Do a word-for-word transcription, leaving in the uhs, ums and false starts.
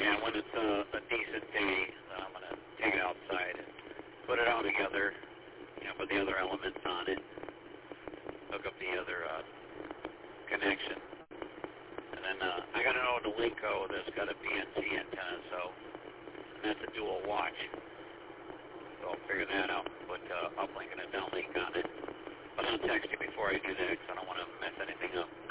Yeah, when it's a, a decent day, I'm going to take it outside and put it all together, you know, put the other elements on it, hook up the other uh, connection. And then uh, I got an old Eleiko that's got a B N C antenna, so that's a dual watch. So I'll figure that out and put uh, uplink and a downlink on it. But I'll text you before I do that because I don't want to mess anything up.